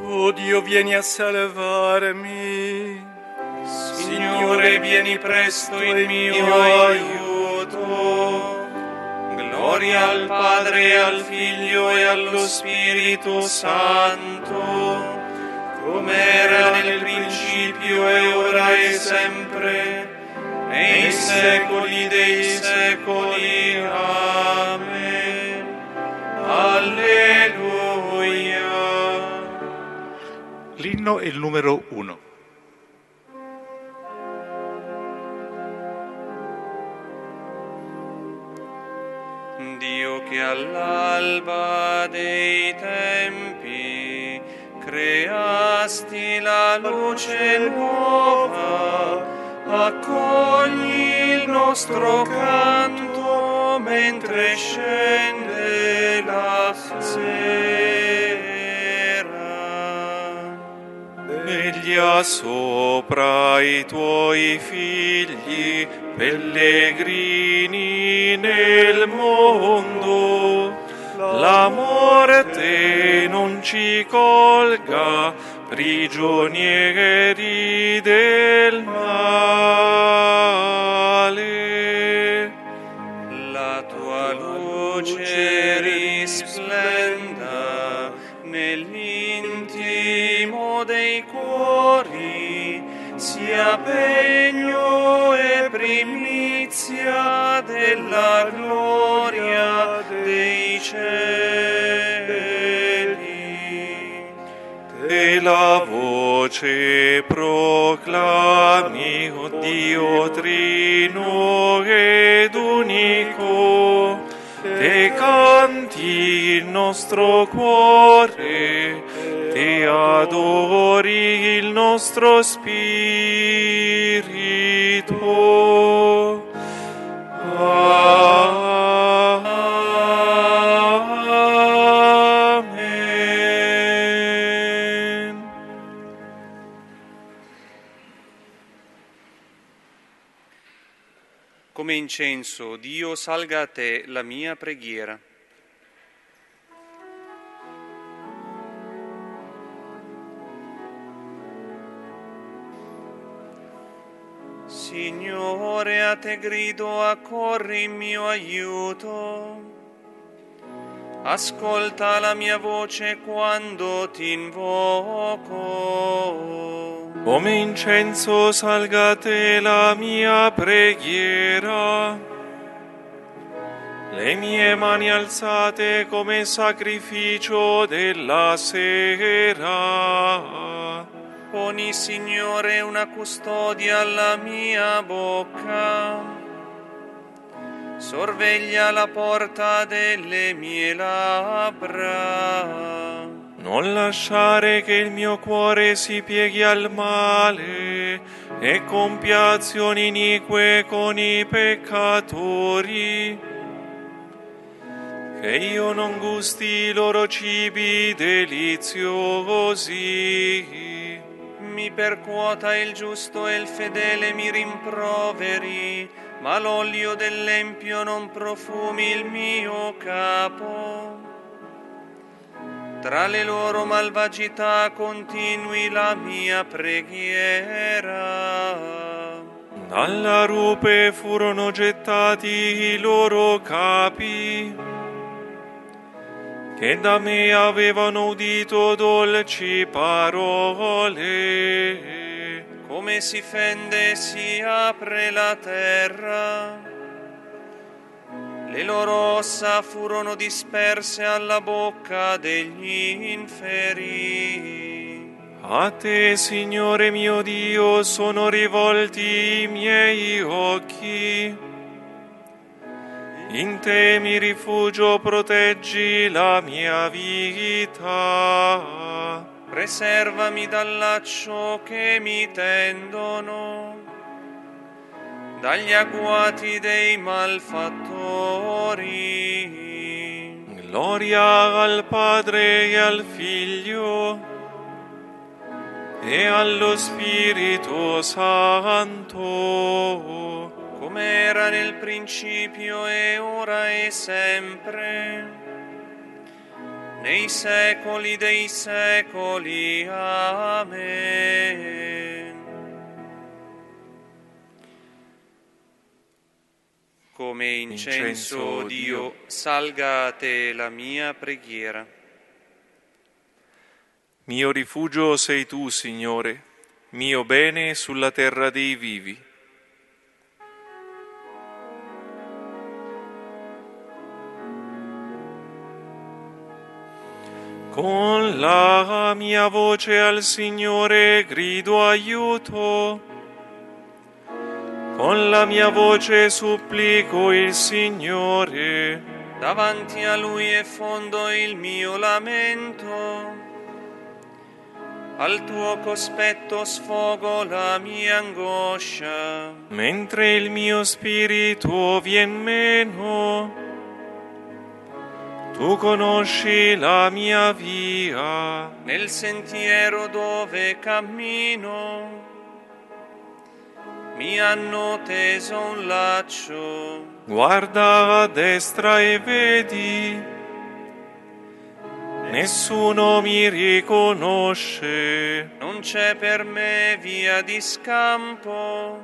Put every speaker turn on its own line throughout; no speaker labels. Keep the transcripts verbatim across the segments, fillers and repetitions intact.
Oh Dio, vieni a salvarmi.
Signore, vieni presto in mio aiuto. Gloria al Padre, e al Figlio e allo Spirito Santo, come era nel principio e ora e sempre, nei secoli dei secoli. Amen. Alleluia.
L'inno è il numero uno.
Dio che all'alba dei tempi creasti la luce nuova, accogli il nostro canto mentre scende la sera. Veglia sopra i tuoi figli, pellegrini nel mondo, la morte non ci colga, prigionieri del male. La tua luce risplenda nell'intimo dei cuori, sia pegno e primizia della gloria dei cieli. E la voce proclami, o Dio trino ed unico, te canti il nostro cuore, te adori il nostro spirito. Amen. Come incenso, Dio, salga a te la mia preghiera. Signore, a te grido, accorri in mio aiuto. Ascolta la mia voce quando ti invoco. Come incenso salga a te la mia preghiera. Le mie mani alzate come sacrificio della sera. Poni, Signore, una custodia alla mia bocca, sorveglia la porta delle mie labbra. Non lasciare che il mio cuore si pieghi al male e compia azioni inique con i peccatori, che io non gusti i loro cibi deliziosi. Mi percuota il giusto e il fedele mi rimproveri, ma l'olio dell'empio non profumi il mio capo. Tra le loro malvagità continui la mia preghiera. Dalla rupe furono gettati i loro capi, che da me avevano udito dolci parole. Come si fende e si apre la terra, le loro ossa furono disperse alla bocca degli inferi. A te, Signore mio Dio, sono rivolti i miei occhi. In te mi rifugio, proteggi la mia vita. Preservami dal laccio che mi tendono, dagli agguati dei malfattori. Gloria al Padre e al Figlio e allo Spirito Santo, come era nel principio e ora e sempre, nei secoli dei secoli. Amen. Come incenso, Dio, salga a te la mia preghiera.
Mio rifugio sei tu, Signore, mio bene sulla terra dei vivi. Con la mia voce al Signore grido aiuto, con la mia voce supplico il Signore.
Davanti a Lui effondo il mio lamento, al tuo cospetto sfogo la mia angoscia.
Mentre il mio spirito vien meno, tu conosci la mia via.
Nel sentiero dove cammino mi hanno teso un laccio.
Guarda a destra e vedi, nessuno mi riconosce.
Non c'è per me via di scampo,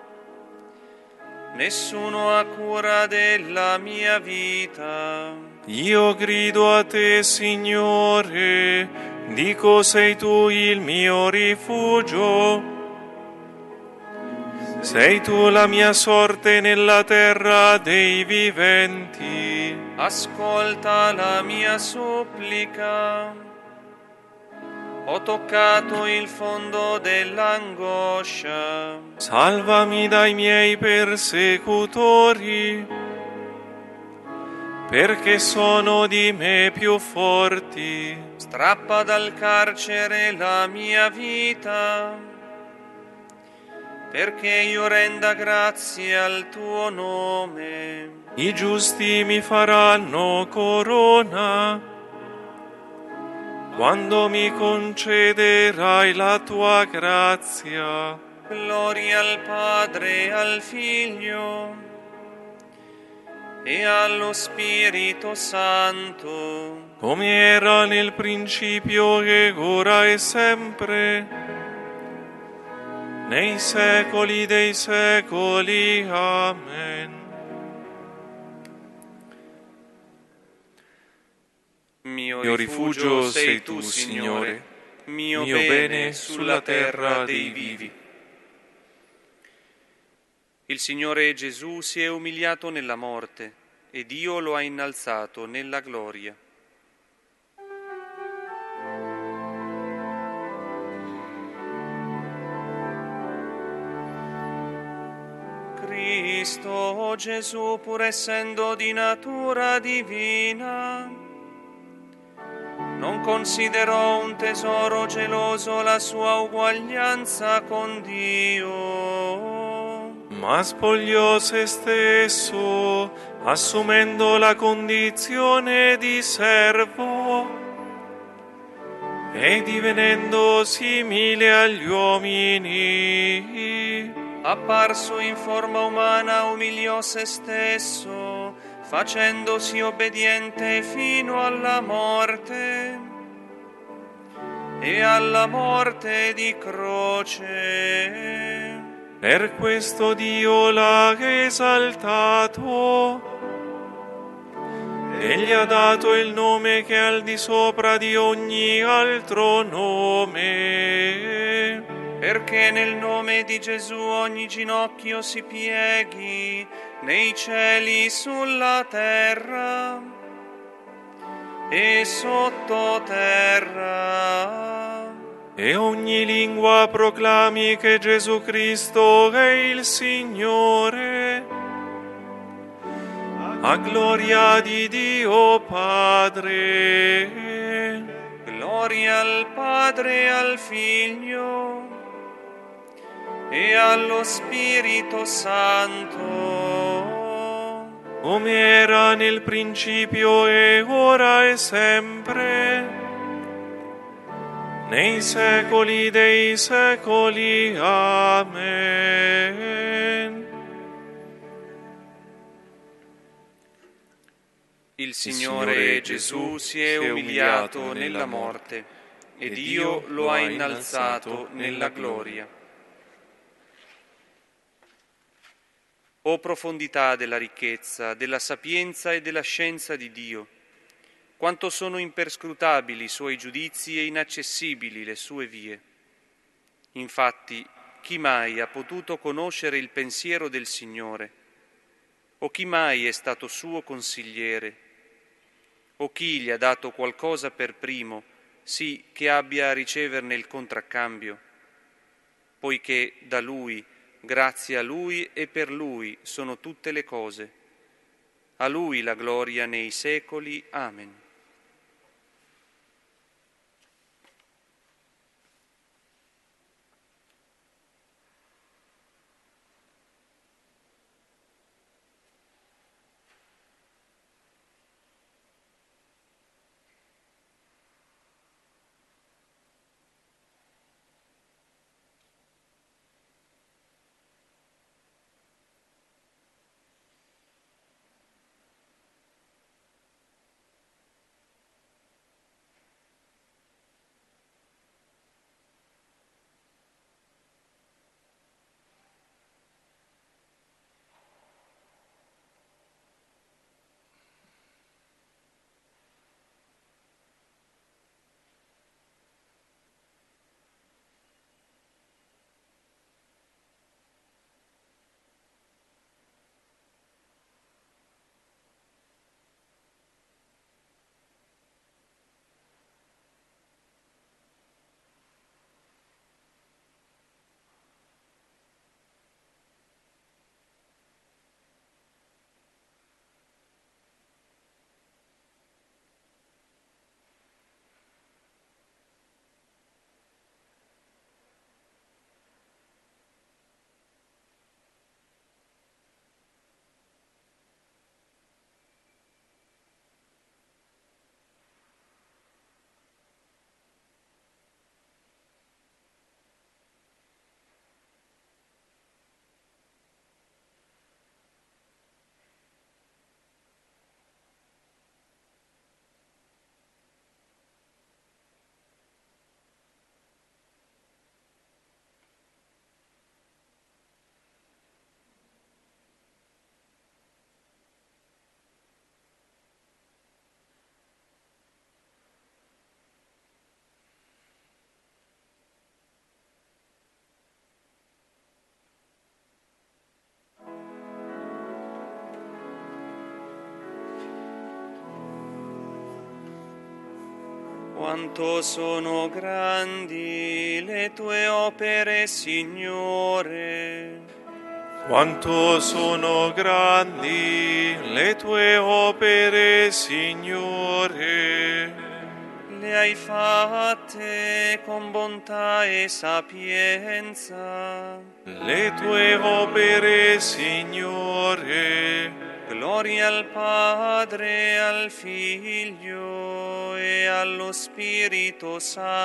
nessuno ha cura della mia vita.
Io grido a te, Signore, dico sei tu il mio rifugio. Sei tu la mia sorte nella terra dei viventi.
Ascolta la mia supplica. Ho toccato il fondo dell'angoscia.
Salvami dai miei persecutori, perché sono di me più forti.
Strappa dal carcere la mia vita, perché io renda grazie al tuo nome.
I giusti mi faranno corona, quando mi concederai la tua grazia.
Gloria al Padre, al Figlio e allo Spirito Santo,
come era nel principio, che ora e sempre, nei secoli dei secoli. Amen.
Mio,
Mio rifugio sei tu, Signore,
mio,
mio
bene,
bene
sulla terra dei vivi. Il Signore Gesù si è umiliato nella morte e Dio lo ha innalzato nella gloria. Cristo Gesù, pur essendo di natura divina, non considerò un tesoro geloso la sua uguaglianza con Dio,
ma spogliò se stesso, assumendo la condizione di servo e divenendo simile agli uomini.
Apparso in forma umana, umiliò se stesso, facendosi obbediente fino alla morte e alla morte di croce.
Per questo Dio l'ha esaltato e gli ha dato il nome che è al di sopra di ogni altro nome,
perché nel nome di Gesù ogni ginocchio si pieghi, nei cieli, sulla terra e sottoterra,
e ogni lingua proclami che Gesù Cristo è il Signore, a gloria di Dio Padre.
Gloria al Padre e al Figlio e allo Spirito Santo,
come era nel principio e ora e sempre, nei secoli dei secoli. Amen.
Il Signore Gesù si è umiliato nella morte e Dio lo ha innalzato nella gloria. O profondità della ricchezza, della sapienza e della scienza di Dio! Quanto sono imperscrutabili i suoi giudizi e inaccessibili le sue vie. Infatti, chi mai ha potuto conoscere il pensiero del Signore? O chi mai è stato suo consigliere? O chi gli ha dato qualcosa per primo, sì che abbia a riceverne il contraccambio? Poiché da Lui, grazie a Lui e per Lui sono tutte le cose. A Lui la gloria nei secoli. Amen. Quanto sono grandi le tue opere, Signore.
Quanto sono grandi le tue opere, Signore.
Le hai fatte con bontà e sapienza.
Le tue opere, Signore.
Gloria al Padre, al Figlio e allo Spirito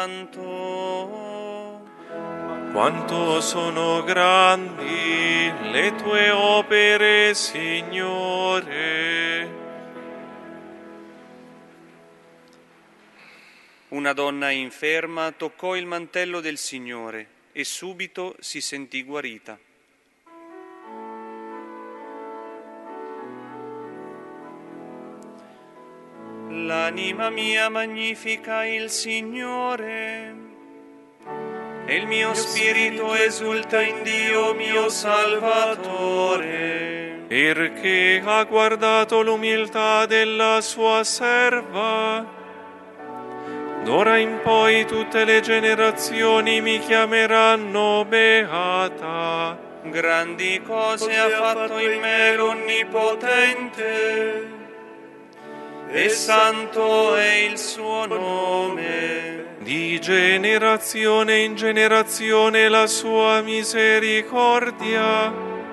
Santo.
Quanto sono grandi le tue opere, Signore.
Una donna inferma toccò il mantello del Signore e subito si sentì guarita. L'anima mia magnifica il Signore, e il mio spirito esulta in Dio mio Salvatore.
Perché ha guardato l'umiltà della sua serva. D'ora in poi tutte le generazioni mi chiameranno beata.
Grandi cose ha fatto in me l'Onnipotente, e santo è il suo nome.
Di generazione in generazione la sua misericordia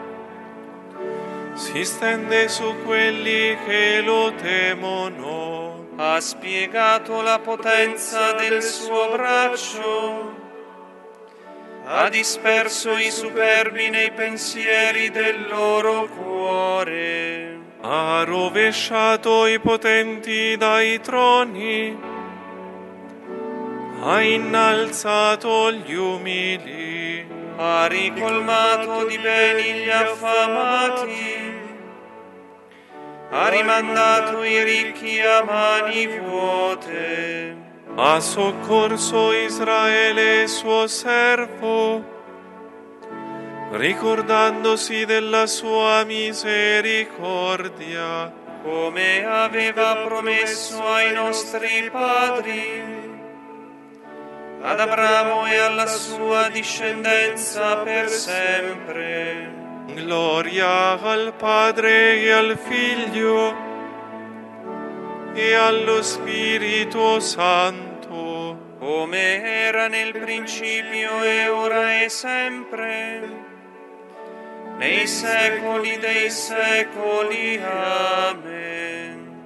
si stende su quelli che lo temono.
Ha spiegato la potenza del suo braccio, ha disperso i superbi nei pensieri del loro cuore.
Ha ha rovesciato i potenti dai troni, ha innalzato gli umili,
ha ricolmato di beni gli affamati, ha rimandato i ricchi a mani vuote,
ha soccorso Israele suo servo, ricordandosi della sua misericordia,
come aveva promesso ai nostri padri, ad Abramo e alla sua discendenza per sempre.
Gloria al Padre e al Figlio e allo Spirito Santo,
come era nel principio e ora e sempre, nei secoli dei secoli. Amen.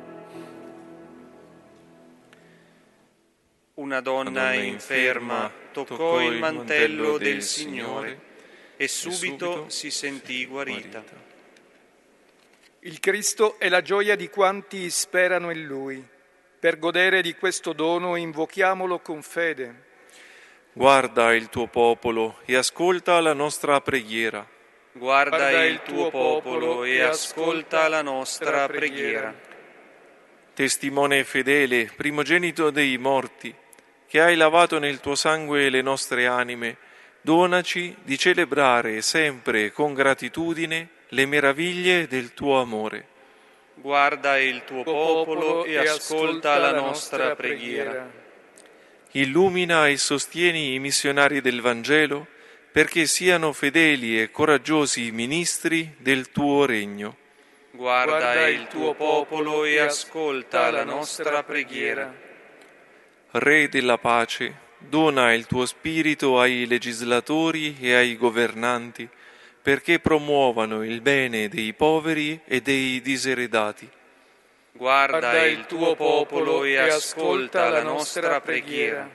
Una donna inferma toccò il mantello del Signore e subito si sentì guarita.
Il Cristo è la gioia di quanti sperano in Lui. Per godere di questo dono invochiamolo con fede.
Guarda il tuo popolo e ascolta la nostra preghiera.
Guarda, Guarda il tuo popolo e ascolta la nostra preghiera.
Testimone fedele, primogenito dei morti, che hai lavato nel tuo sangue le nostre anime, donaci di celebrare sempre con gratitudine le meraviglie del tuo amore.
Guarda il tuo popolo e ascolta la nostra preghiera.
Illumina e sostieni i missionari del Vangelo, perché siano fedeli e coraggiosi ministri del tuo regno.
Guarda il tuo popolo e ascolta la nostra preghiera.
Re della pace, dona il tuo spirito ai legislatori e ai governanti, perché promuovano il bene dei poveri e dei diseredati.
Guarda il tuo popolo e ascolta la nostra preghiera.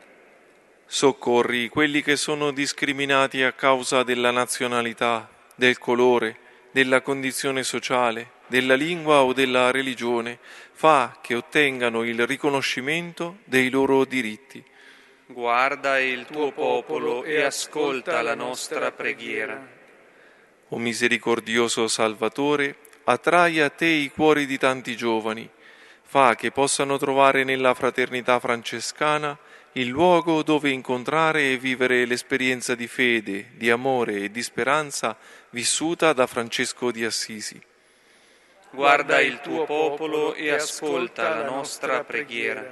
Soccorri quelli che sono discriminati a causa della nazionalità, del colore, della condizione sociale, della lingua o della religione. Fa che ottengano il riconoscimento dei loro diritti.
Guarda il tuo popolo e ascolta la nostra preghiera.
O misericordioso Salvatore, attrai a te i cuori di tanti giovani. Fa che possano trovare nella fraternità francescana il luogo dove incontrare e vivere l'esperienza di fede, di amore e di speranza vissuta da Francesco di Assisi.
Guarda il tuo popolo e ascolta la nostra preghiera.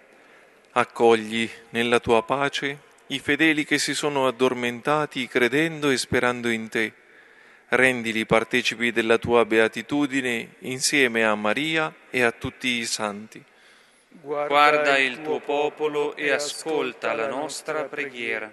Accogli nella tua pace i fedeli che si sono addormentati credendo e sperando in te. Rendili partecipi della tua beatitudine insieme a Maria e a tutti i santi.
Guarda il tuo popolo e ascolta la nostra preghiera.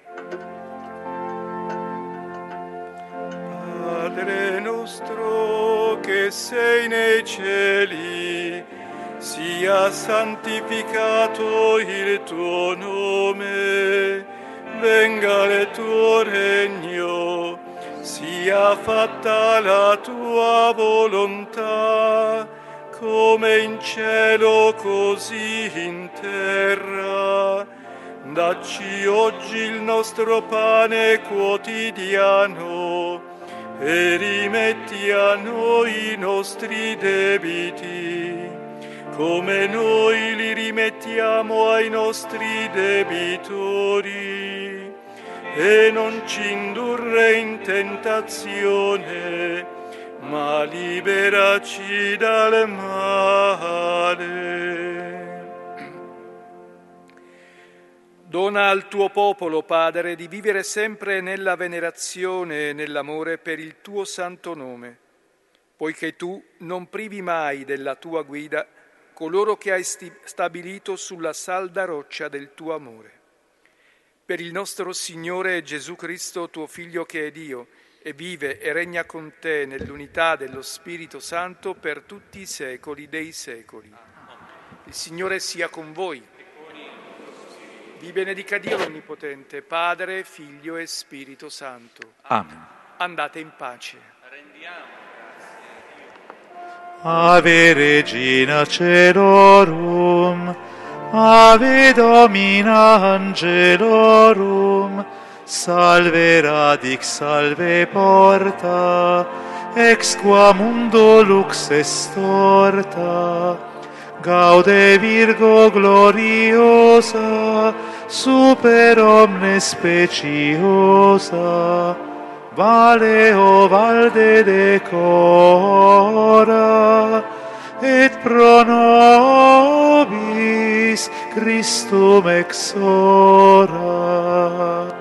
Padre nostro che sei nei cieli, sia santificato il tuo nome, venga il tuo regno, sia fatta la tua volontà, come in cielo così in terra. Dacci oggi il nostro pane quotidiano e rimetti a noi i nostri debiti, come noi li rimettiamo ai nostri debitori, e non ci indurre in tentazione, ma liberaci dal male. Dona al tuo popolo, Padre, di vivere sempre nella venerazione e nell'amore per il tuo santo nome, poiché tu non privi mai della tua guida coloro che hai sti- stabilito sulla salda roccia del tuo amore. Per il nostro Signore Gesù Cristo, tuo Figlio che è Dio, e vive e regna con te nell'unità dello Spirito Santo per tutti i secoli dei secoli. Il Signore sia con voi. Vi benedica Dio l'Onnipotente, Padre, Figlio e Spirito Santo.
Amen.
Andate in pace.
Rendiamo grazie a Dio.
Ave Regina Caelorum, Ave Domina Angelorum, Salve radix, salve porta, ex qua mundo lux estorta. Gaude Virgo gloriosa, super omnes speciosa, vale o valde decora, et pro nobis Christum exora.